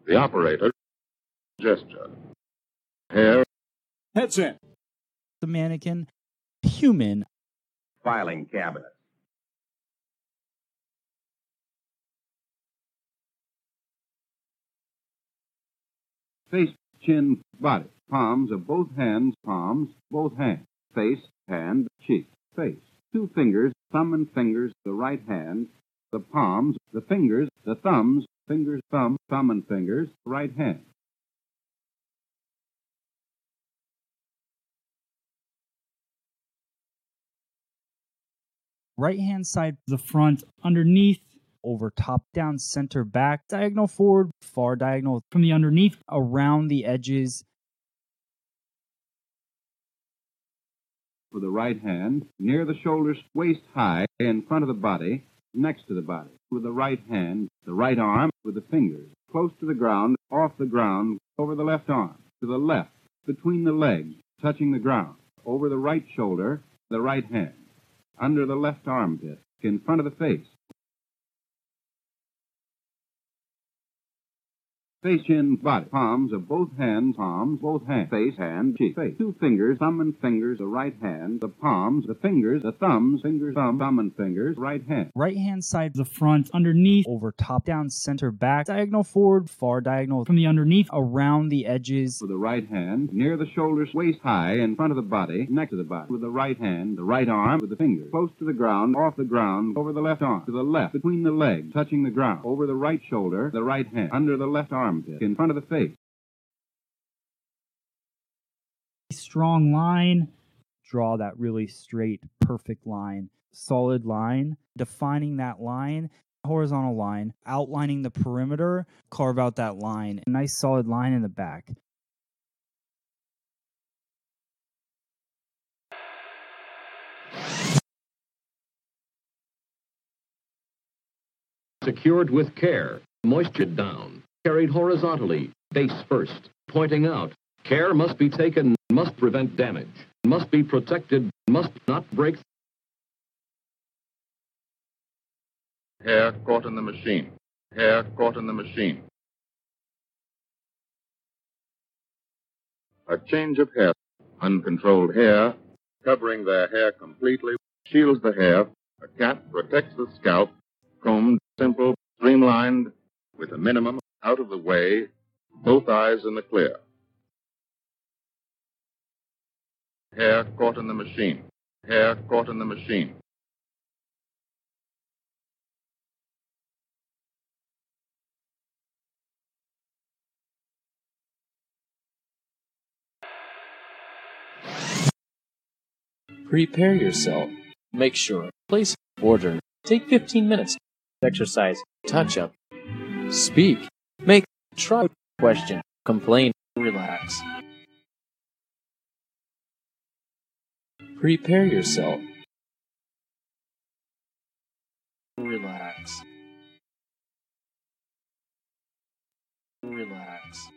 The operator, gesture. Hair. Headset. The mannequin, human. Filing cabinet. Face, chin, body. Palms of both hands, palms, both hands. Face, hand, cheek, face. 2 fingers, thumb and fingers, the right hand. The palms, the fingers, the thumbs, fingers, thumb, thumb and fingers, right hand. Right hand side, the front, underneath, over, top, down, center, back, diagonal forward, far diagonal, from the underneath, around the edges. For the right hand, near the shoulders, waist high, in front of the body, next to the body. With the right hand, the right arm, with the fingers, close to the ground, off the ground, over the left arm, to the left, between the legs, touching the ground, over the right shoulder, the right hand, under the left armpit, in front of the face. Face, chin, body. Palms of both hands, palms, both hands. Face, hand, cheek, face. 2 fingers, thumb and fingers, the right hand. The palms, the fingers, the thumbs, fingers, thumb, thumb and fingers, right hand. Right hand side, the front, underneath, over, top, down, center, back, diagonal forward, far diagonal, from the underneath, around the edges. For the right hand, near the shoulders, waist high, in front of the body, next to the body. With the right hand, the right arm, with the fingers, close to the ground, off the ground, over the left arm, to the left, between the legs, touching the ground, over the right shoulder, the right hand, under the left armpit, in front of the face. Strong line, draw that really straight, perfect line, solid line, defining that line, horizontal line, outlining the perimeter, carve out that line, a nice solid line in the back. Secured with care, moisture down, carried horizontally, base first, pointing out. Care must be taken, must prevent damage, must be protected, must not break. Hair caught in the machine. Hair caught in the machine. A change of hair. Uncontrolled hair, covering their hair completely, shields the hair. A cap protects the scalp. Combed, simple, streamlined, with a minimum out of the way, both eyes in the clear. Hair caught in the machine. Hair caught in the machine. Prepare yourself. Make sure. Place order. Take 15 minutes. Exercise. Touch up. Speak. Make. Try. Question. Complain. Relax. Prepare yourself. Relax. Relax.